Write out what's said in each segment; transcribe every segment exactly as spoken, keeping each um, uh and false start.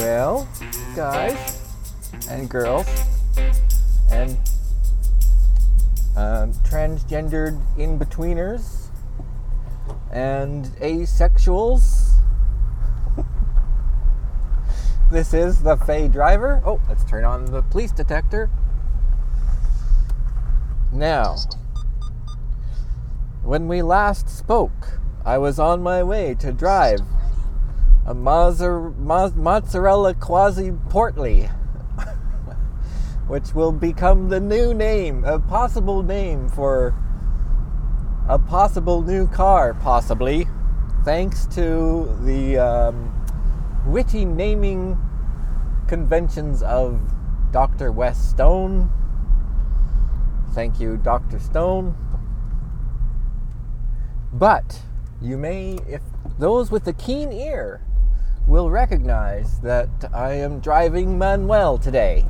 Well, guys and girls and um, transgendered in-betweeners and asexuals, this is the Faye Driver. Oh, let's turn on the police detector. Now, when we last spoke, I was on my way to drive a Mazzer, Maz, Mozzarella Quasi Portly, which will become the new name, a possible name for a possible new car, possibly, thanks to the um, witty naming conventions of Doctor Wes Stone. Thank you, Doctor Stone. But you may, if those with a keen ear, will recognize that I am driving Manuel today.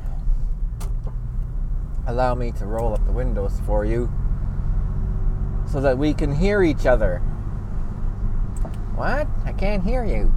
Allow me to roll up the windows for you so that we can hear each other. What? I can't hear you.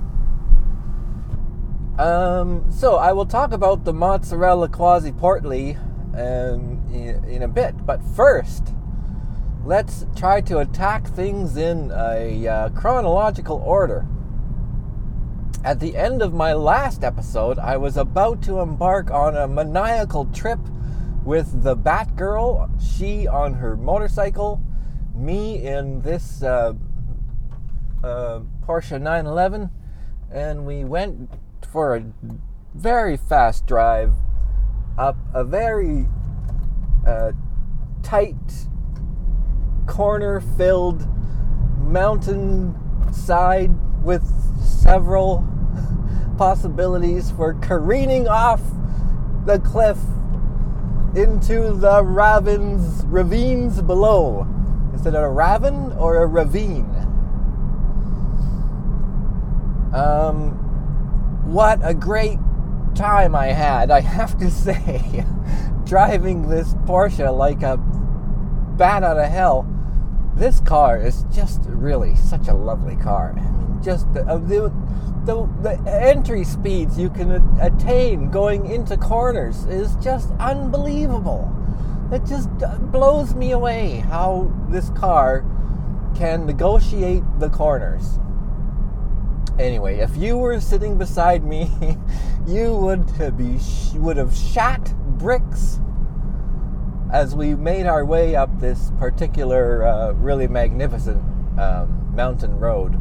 Um, so I will talk about the Mozzarella Quasi Portly um, in, in a bit, but first, let's try to attack things in a uh, chronological order. At the end of my last episode, I was about to embark on a maniacal trip with the Batgirl, she on her motorcycle, me in this uh, uh, Porsche nine eleven, and we went for a very fast drive up a very uh, tight, corner-filled mountain side with several possibilities for careening off the cliff into the ravines, ravines below. Is it a ravine or a ravine? Um, what a great time I had, I have to say, driving this Porsche like a bat out of hell. This car is just really such a lovely car. I mean, just the uh, the, the, the entry speeds you can a- attain going into corners is just unbelievable. It just blows me away how this car can negotiate the corners. Anyway, if you were sitting beside me, you would be would have shat bricks as we made our way up this particular uh, really magnificent um, mountain road.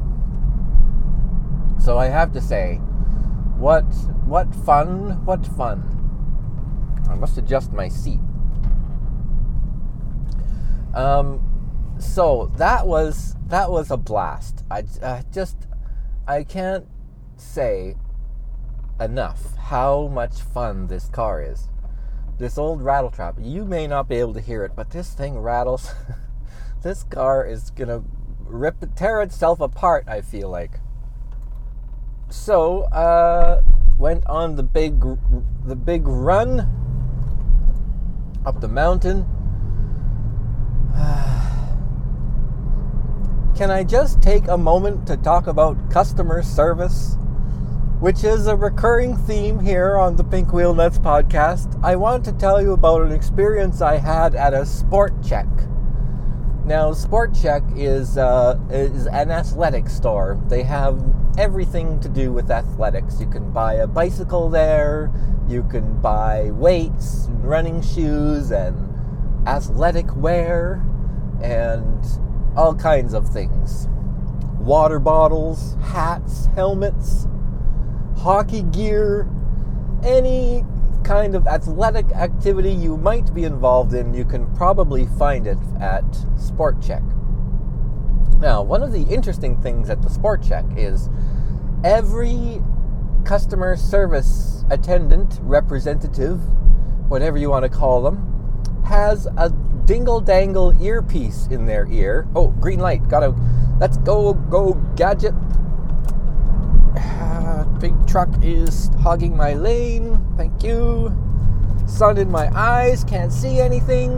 So I have to say, what what fun, what fun. I must adjust my seat. Um, so that was that was a blast. I uh, just I can't say enough how much fun this car is. This old rattletrap, you may not be able to hear it, but this thing rattles. This car is gonna rip, tear itself apart, I feel like. So, uh, went on the big, the big run up the mountain. Can I just take a moment to talk about customer service, which is a recurring theme here on the Pink Wheel Nuts podcast? I want to tell you about an experience I had at a Sport Check. Now, Sport Check is uh, is an athletic store. They have everything to do with athletics. You can buy a bicycle there, you can buy weights, and running shoes, and athletic wear, and all kinds of things. Water bottles, hats, helmets, hockey gear, any kind of athletic activity you might be involved in, you can probably find it at Sport Check. Now, one of the interesting things at the Sport Check is every customer service attendant, representative, whatever you want to call them, has a dingle-dangle earpiece in their ear. Oh, green light. Gotta, let's go, go, gadget. Uh, big truck is hogging my lane. Thank you. Sun in my eyes. Can't see anything.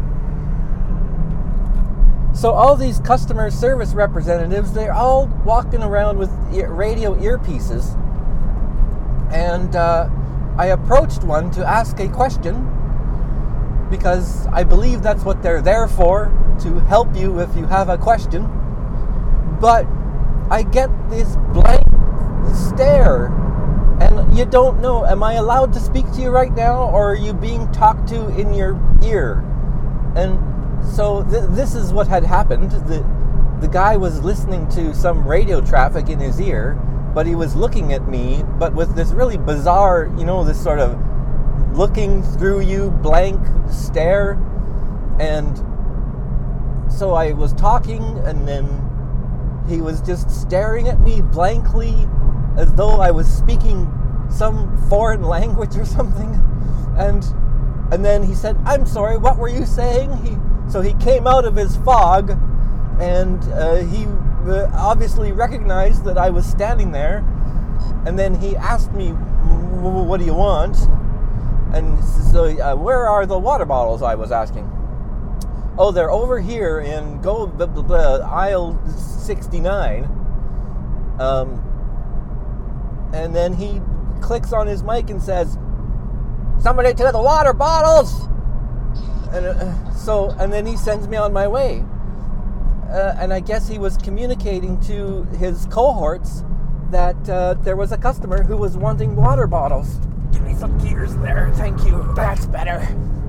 So all these customer service representatives, they're all walking around with ear, radio earpieces. And uh, I approached one to ask a question, because I believe that's what they're there for, to help you if you have a question. But I get this blank stare, and you don't know, am I allowed to speak to you right now, or are you being talked to in your ear? And so th- this is what had happened. The, the guy was listening to some radio traffic in his ear, but he was looking at me, but with this really bizarre, you know, this sort of looking through you blank stare. And so I was talking, and then he was just staring at me blankly, as though I was speaking some foreign language or something. And and then he said, "I'm sorry, what were you saying?" He so he came out of his fog, and uh, he uh, obviously recognized that I was standing there. And then he asked me, "What do you want?" And so, uh, where are the water bottles? I was asking. "Oh, they're over here in go blah, blah, blah, aisle sixty-nine." Um, and then he clicks on his mic and says, "Somebody to the water bottles!" And uh, so, and then he sends me on my way. Uh, and I guess he was communicating to his cohorts that uh, there was a customer who was wanting water bottles. Give me some gears there, thank you. That's better.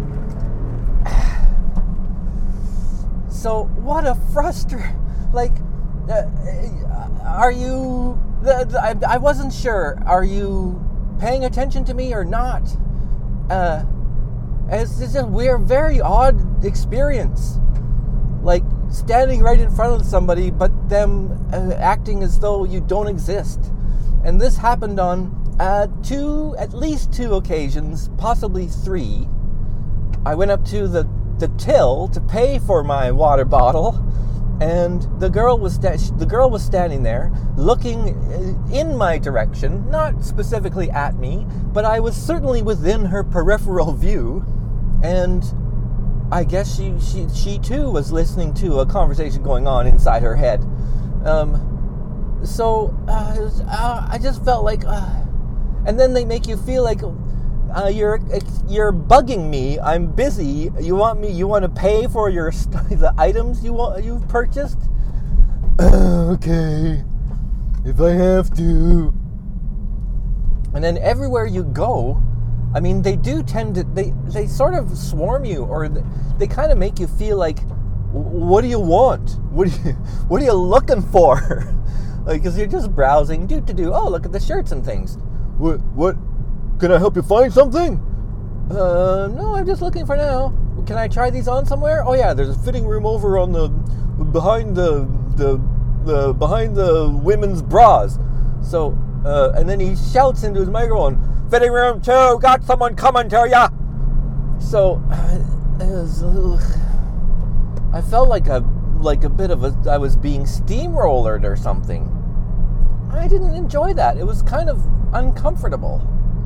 So what a frustra! Like, uh, are you? The, the, I, I wasn't sure. Are you paying attention to me or not? Uh, it's, it's just we're very odd experience. Like standing right in front of somebody, but them uh, acting as though you don't exist. And this happened on uh, two, at least two occasions, possibly three. I went up to the the till to pay for my water bottle, and the girl was sta- the girl was standing there looking in my direction, not specifically at me, but I was certainly within her peripheral view, and I guess she she she too was listening to a conversation going on inside her head. Um, so uh, uh, I just felt like, uh, and then they make you feel like. Uh, you're you're bugging me. I'm busy. You want me? You want to pay for your st- the items you want you've purchased? Uh, okay, if I have to. And then everywhere you go, I mean, they do tend to they they sort of swarm you, or they, they kind of make you feel like, what do you want? What do you what are you looking for? Like, because you're just browsing. Do to do. Oh, look at the shirts and things. What what? Can I help you find something? Uh, no, I'm just looking for now. Can I try these on somewhere? Oh yeah, there's a fitting room over on the behind the the, the behind the women's bras. So, uh, and then he shouts into his microphone, "Fitting room two, got someone coming to ya." So, it was a little, I felt like a like a bit of a I was being steamrollered or something. I didn't enjoy that. It was kind of uncomfortable.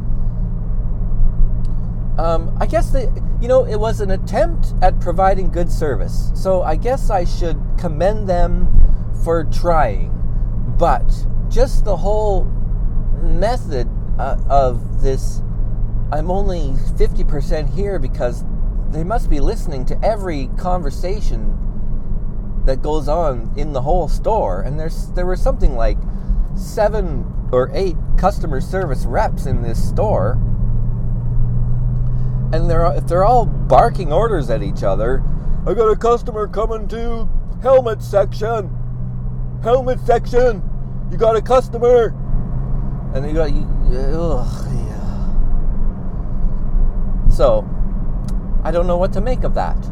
Um, I guess that, you know, it was an attempt at providing good service. So I guess I should commend them for trying. But just the whole method uh, of this, I'm only fifty percent here, because they must be listening to every conversation that goes on in the whole store. And there's there were something like seven or eight customer service reps in this store. And they're if they're all barking orders at each other. I got a customer coming to helmet section. Helmet section. You got a customer. And you got you. Ugh, yeah. So, I don't know what to make of that.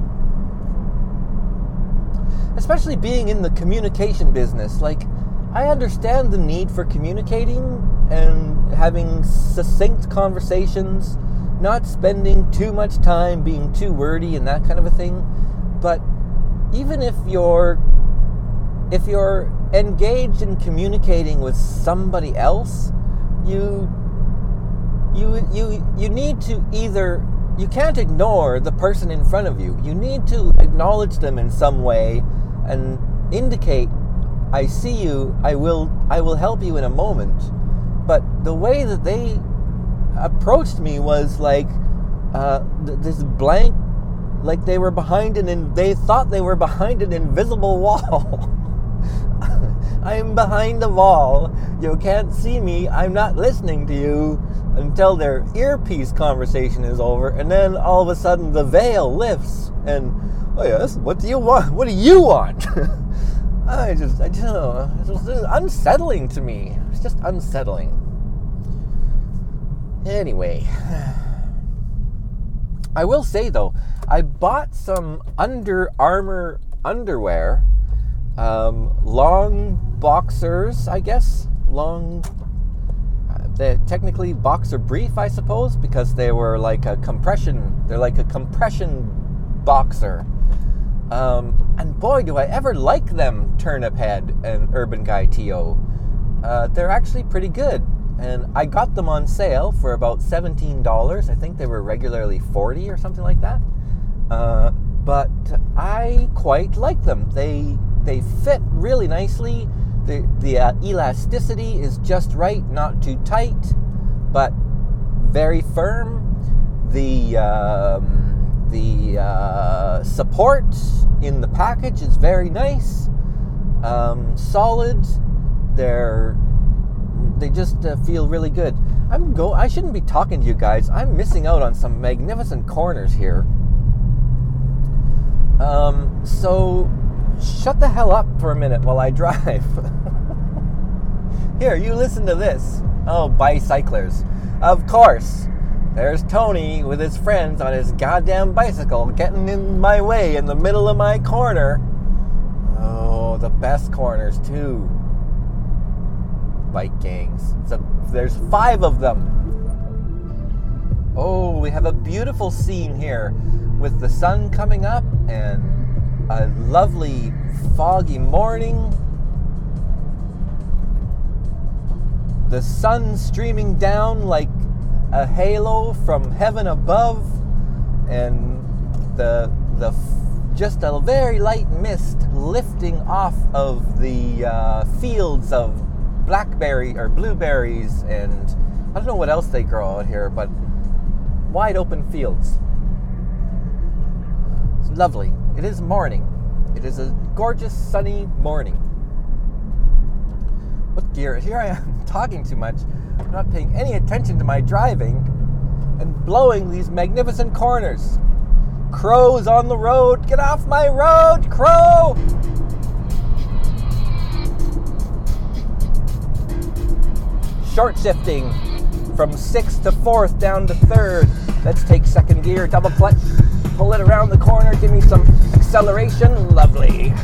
Especially being in the communication business. Like, I understand the need for communicating and having succinct conversations. Not spending too much time being too wordy and that kind of a thing. But even if you're if you're engaged in communicating with somebody else, you you you you need to either you can't ignore the person in front of you. You need to acknowledge them in some way and indicate, I see you, I will I will help you in a moment. But the way that they approached me was like uh, th- this blank, like they were behind an, in- they thought they were behind an invisible wall. I'm behind the wall. You can't see me. I'm not listening to you until their earpiece conversation is over, and then all of a sudden the veil lifts, and oh yes, what do you want? What do you want? I just, I don't know. It's just unsettling to me. It's just unsettling. Anyway, I will say though, I bought some Under Armour underwear, um, long boxers, I guess, long. Uh, they're technically boxer brief, I suppose, because they were like a compression. They're like a compression boxer. Um, and boy, do I ever like them, Turnip Head and Urban Guy T O. Uh, they're actually pretty good. And I got them on sale for about seventeen dollars. I think they were regularly forty dollars or something like that. Uh, but I quite like them. They they fit really nicely. The, the uh, elasticity is just right, not too tight, but very firm. The... Um, The uh, support in the package is very nice, um, solid. They're they just uh, feel really good. I'm go. I shouldn't be talking to you guys. I'm missing out on some magnificent corners here. Um, so shut the hell up for a minute while I drive. Here, you listen to this. Oh, bicyclers, of course. There's Tony with his friends on his goddamn bicycle getting in my way in the middle of my corner. Oh, the best corners, too. Bike gangs. So there's five of them. Oh, we have a beautiful scene here with the sun coming up and a lovely foggy morning. The sun streaming down like a halo from heaven above, and the the just a very light mist lifting off of the uh, fields of blackberry or blueberries, and I don't know what else they grow out here, but wide open fields. It's lovely. It is morning. It is a gorgeous sunny morning. What gear? Here I am talking too much. I'm not paying any attention to my driving and blowing these magnificent corners. Crows on the road. Get off my road, crow! Short shifting from sixth to fourth down to third. Let's take second gear, double clutch, pull it around the corner, give me some acceleration. Lovely.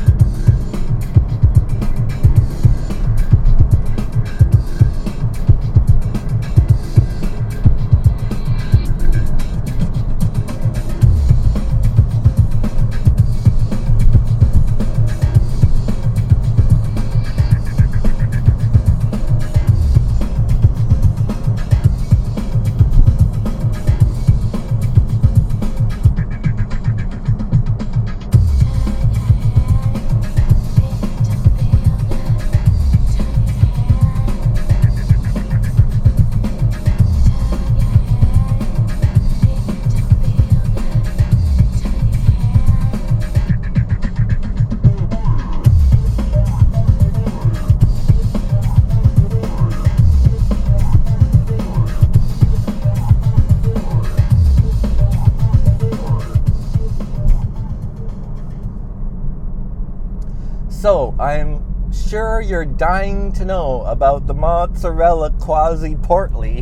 So, I'm sure you're dying to know about the mozzarella quasi portly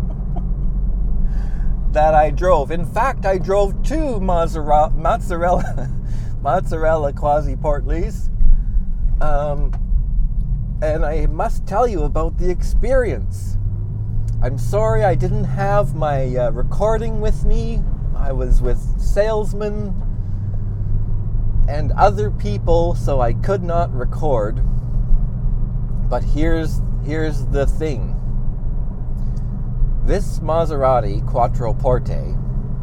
that I drove. In fact, I drove two mozzarella mozzarella, mozzarella quasi portlies. Um, and I must tell you about the experience. I'm sorry I didn't have my uh, recording with me. I was with salesmen and other people, so I could not record. But here's here's the thing. This Maserati Quattroporte,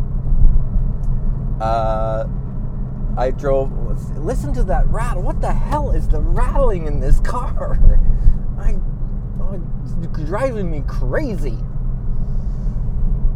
uh, I drove. Listen to that rattle. What the hell is the rattling in this car? I, oh, it's driving me crazy.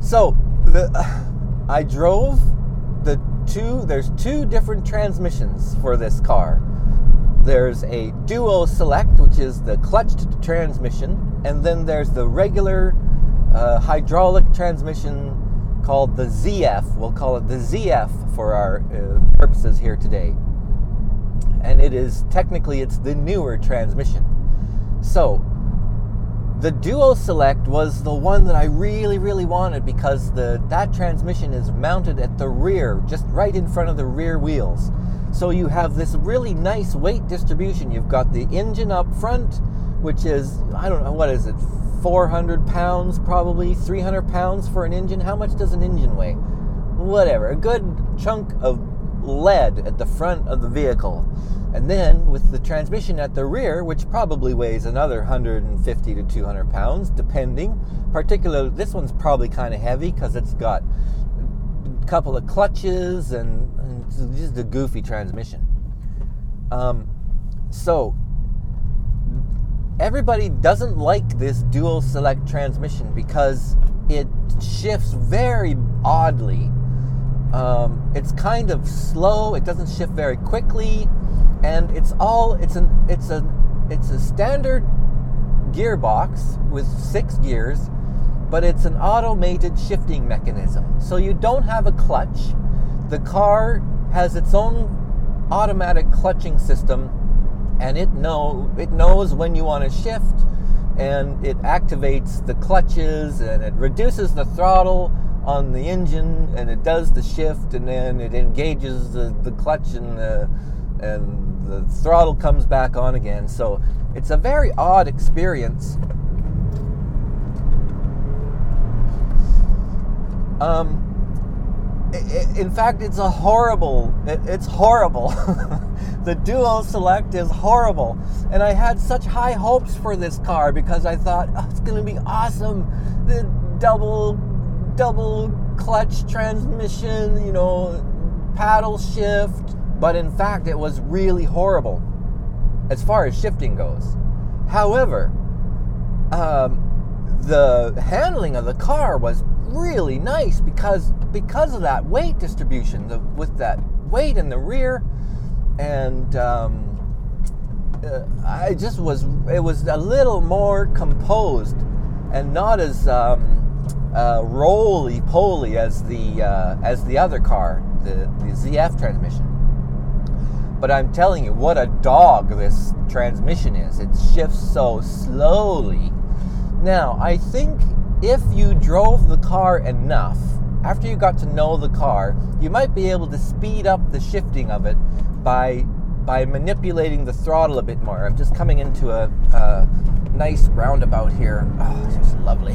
So the I drove the two. There's two different transmissions for this car. There's a Duo Select, which is the clutched transmission, and then there's the regular uh, hydraulic transmission called the Z F. We'll call it the Z F for our uh, purposes here today. And it is technically it's the newer transmission. So the Duo Select was the one that I really, really wanted because the that transmission is mounted at the rear, just right in front of the rear wheels. So you have this really nice weight distribution. You've got the engine up front, which is, I don't know, what is it, four hundred pounds probably, three hundred pounds for an engine? How much does an engine weigh? Whatever, a good chunk of lead at the front of the vehicle. And then with the transmission at the rear, which probably weighs another one hundred fifty to two hundred pounds, depending. Particularly, this one's probably kind of heavy because it's got a couple of clutches and, and it's just a goofy transmission. Um, so, everybody doesn't like this Duo Select transmission because it shifts very oddly. Um, it's kind of slow. It doesn't shift very quickly. And it's all it's an it's a it's a standard gearbox with six gears, but it's an automated shifting mechanism. So you don't have a clutch. The car has its own automatic clutching system, and it know it knows when you want to shift, and it activates the clutches, and it reduces the throttle on the engine, and it does the shift, and then it engages the, the clutch and the and the throttle comes back on again. So it's a very odd experience. Um, in fact, it's a horrible, it, it's horrible. The Duo Select is horrible. And I had such high hopes for this car because I thought, oh, it's going to be awesome. The double, double clutch transmission, you know, paddle shift. But in fact, it was really horrible as far as shifting goes. However, um, the handling of the car was really nice because because of that weight distribution, the, with that weight in the rear, and um, uh, I just was it was a little more composed and not as um, uh, roly-poly as the uh, as the other car, the, the Z F transmission. But I'm telling you, what a dog this transmission is. It shifts so slowly. Now, I think if you drove the car enough, after you got to know the car, you might be able to speed up the shifting of it by by manipulating the throttle a bit more. I'm just coming into a, a nice roundabout here. Oh, it's just lovely.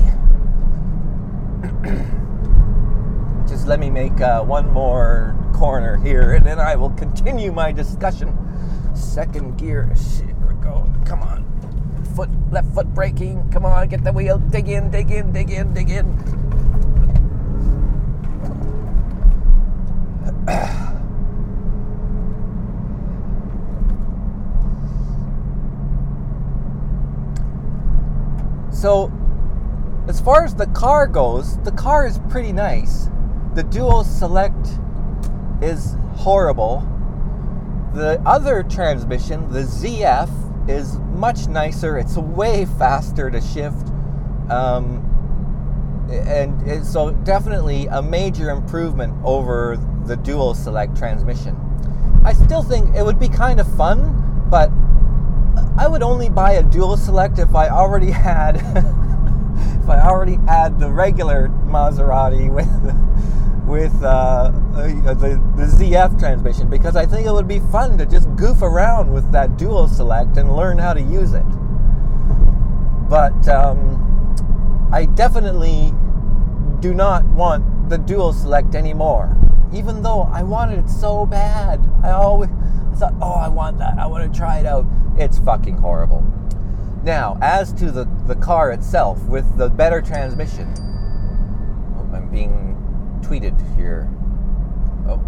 Just let me make uh, one more corner here, and then I will continue my discussion. Second gear. Shit, here we go. Come on. Foot, left foot braking. Come on, get the wheel. Dig in, dig in, dig in, dig in. So, as far as the car goes, the car is pretty nice. The Duo Select is horrible. The other transmission, the Z F, is much nicer. It's way faster to shift. Um, and it, so definitely a major improvement over the Duo Select transmission. I still think it would be kind of fun, but I would only buy a Duo Select if I already had if I already had the regular Maserati with with uh, the, the Z F transmission, because I think it would be fun to just goof around with that Duo Select and learn how to use it. But um, I definitely do not want the Duo Select anymore, even though I wanted it so bad. I always I thought, oh, I want that. I want to try it out. It's fucking horrible. Now, as to the, the car itself, with the better transmission, oh, I'm being tweeted here. Oh.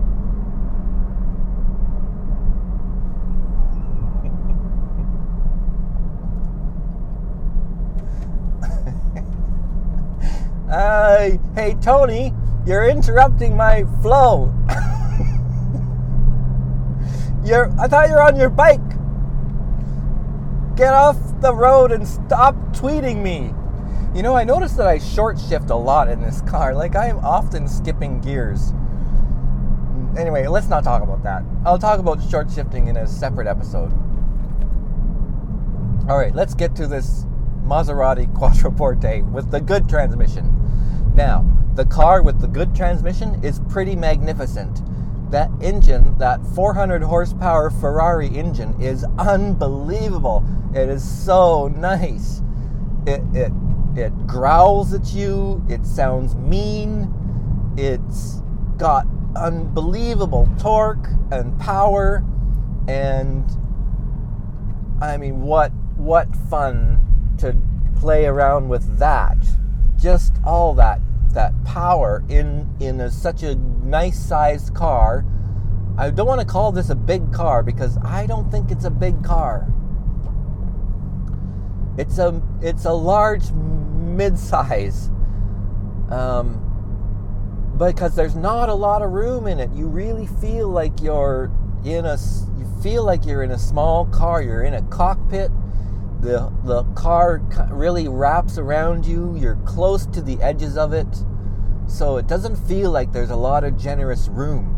Uh, hey, Tony, you're interrupting my flow. you're, I thought you were on your bike. Get off the road and stop tweeting me. You know, I noticed that I short shift a lot in this car. Like, I am often skipping gears. Anyway, let's not talk about that. I'll talk about short shifting in a separate episode. Alright, let's get to this Maserati Quattroporte with the good transmission. Now, the car with the good transmission is pretty magnificent. That engine, that four hundred horsepower Ferrari engine, is unbelievable. It is so nice. It it it growls at you. It sounds mean. It's got unbelievable torque and power, and I mean, what what fun to play around with that. Just all that that power in in a, such a nice sized car. I don't want to call this a big car because I don't think it's a big car. It's a it's a large mid-size, um, because there's not a lot of room in it. You really feel like you're in a you feel like you're in a small car. You're in a cockpit. The the car really wraps around you. You're close to the edges of it, so it doesn't feel like there's a lot of generous room.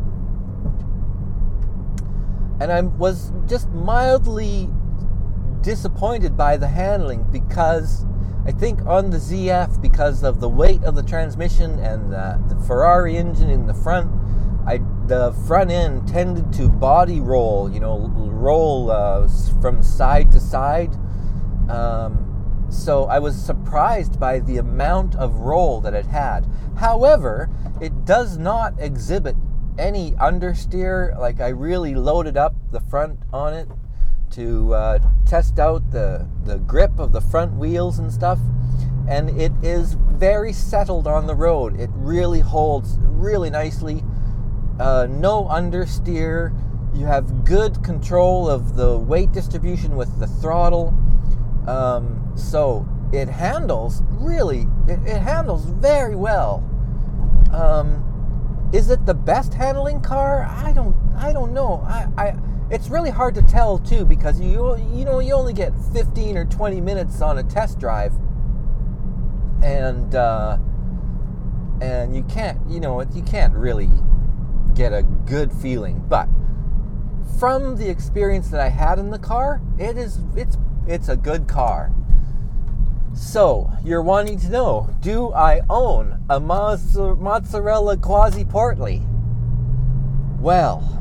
And I was just mildly disappointed by the handling because I think on the Z F, because of the weight of the transmission and the, the Ferrari engine in the front, I the front end tended to body roll, you know, roll uh, from side to side. Um, so I was surprised by the amount of roll that it had. However, it does not exhibit any understeer. Like, I really loaded up the front on it to uh, test out the, the grip of the front wheels and stuff, and it is very settled on the road. It really holds really nicely. Uh, no understeer. You have good control of the weight distribution with the throttle. Um, so it handles really, it, it handles very well. Um, is it the best handling car? I don't, I don't know. I, I, it's really hard to tell too, because you, you know, you only get fifteen or twenty minutes on a test drive, and uh, and you can't, you know, you can't really get a good feeling. But from the experience that I had in the car, it is, it's, it's a good car. So, you're wanting to know, do I own a Mozzarella Quasi-Portly? Well,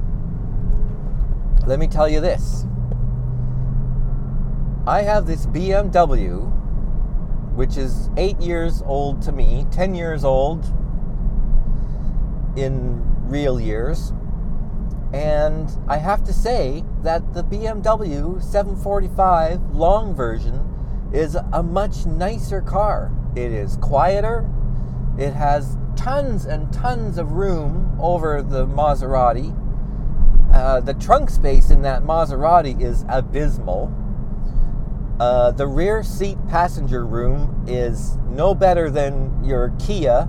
let me tell you this. I have this B M W, which is eight years old to me, ten years old in real years. And I have to say that the B M W seven forty-five long version is a much nicer car. It is quieter. It has tons and tons of room over the Maserati. Uh, the trunk space in that Maserati is abysmal. Uh, the rear seat passenger room is no better than your Kia.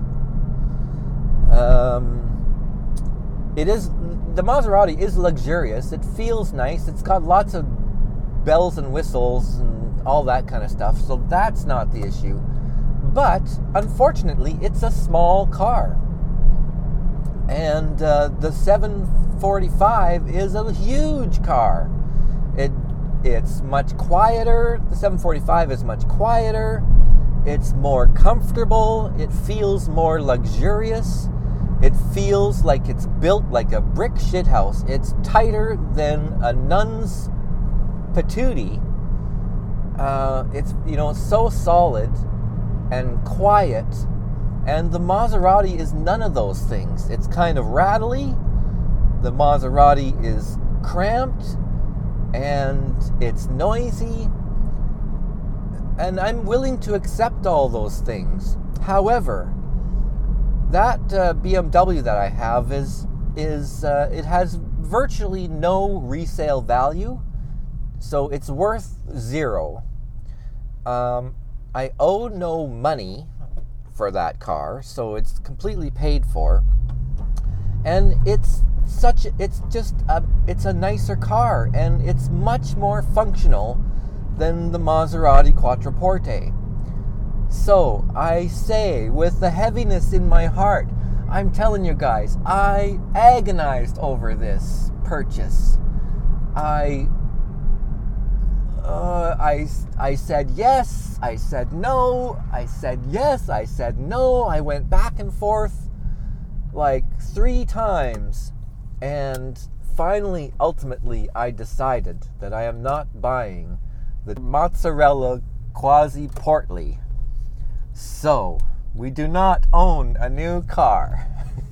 Um, it is the Maserati is luxurious. It feels nice. It's got lots of bells and whistles and all that kind of stuff. So that's not the issue. But unfortunately, it's a small car. And uh, the seven forty-five is a huge car. It it's much quieter. The seven forty-five is much quieter. It's more comfortable. It feels more luxurious. It feels like it's built like a brick shithouse. It's tighter than a nun's patootie. Uh, it's, you know, so solid and quiet. And the Maserati is none of those things. It's kind of rattly. The Maserati is cramped. And it's noisy. And I'm willing to accept all those things. However, that uh, B M W that I have is, is uh, it has virtually no resale value. So it's worth zero. Um, I owe no money. for that car, so it's completely paid for. And it's such it's just a it's a nicer car, and it's much more functional than the Maserati Quattroporte. So I say, with the heaviness in my heart, I'm telling you guys, I agonized over this purchase. I uh, I I said yes, I said no, I said yes, I said no. I went back and forth like three times, and finally, ultimately, I decided that I am not buying the Mozzarella Quasi-Portly. So, we do not own a new car.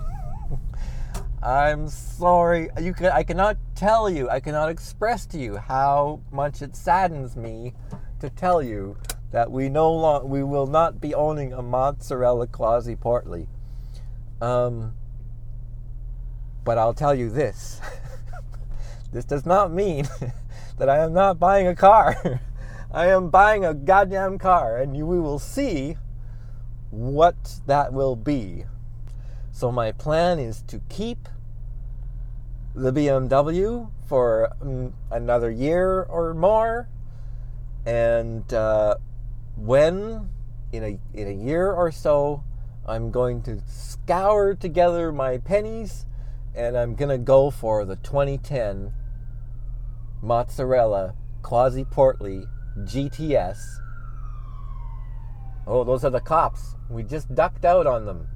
I'm sorry. You can, I cannot tell you, I cannot express to you how much it saddens me to tell you that we no long, we will not be owning a Mozzarella Quasi-Portly. Um, but I'll tell you this. This does not mean that I am not buying a car. I am buying a goddamn car, and you, we will see what that will be. So my plan is to keep the B M W for um, another year or more, and uh, when in a in a year or so, I'm going to scour together my pennies, and I'm gonna go for the twenty ten Mozzarella Quasi-Portly G T S. Oh, those are the cops. We just ducked out on them.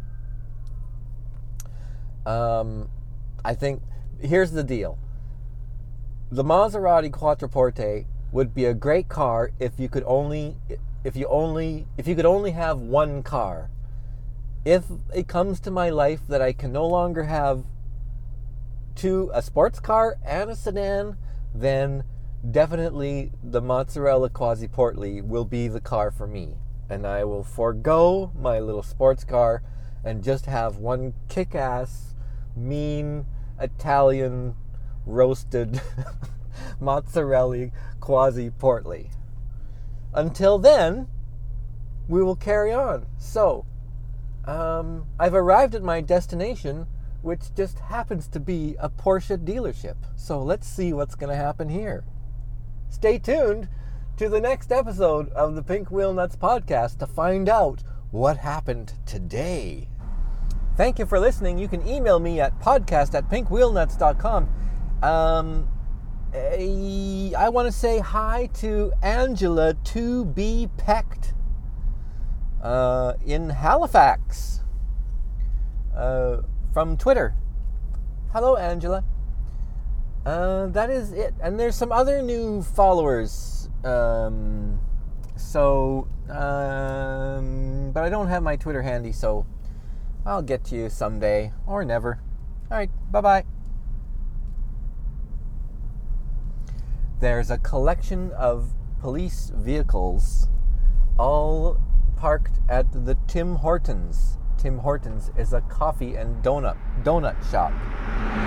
Um, I think, here's the deal. The Maserati Quattroporte would be a great car if you could only, if you only, if you could only have one car. If it comes to my life that I can no longer have two, a sports car and a sedan, then definitely the Mozzarella Quasi-Portly will be the car for me. And I will forego my little sports car and just have one kick-ass, mean, Italian, roasted Mozzarella Quasi-Portly. Until then, we will carry on. So, um, I've arrived at my destination, which just happens to be a Porsche dealership. So let's see what's going to happen here. Stay tuned to the next episode of the Pink Wheel Nuts podcast to find out what happened today. Thank you for listening. You can email me at podcast at pink wheel nuts dot com. Um, I, I want to say hi to Angela to be pecked uh, in Halifax uh, from Twitter. Hello, Angela. Uh, that is it. And there's some other new followers. Um, so, um, but I don't have my Twitter handy, so I'll get to you someday or never. All right, bye-bye. There's a collection of police vehicles all parked at the Tim Hortons. Tim Hortons is a coffee and donut donut shop.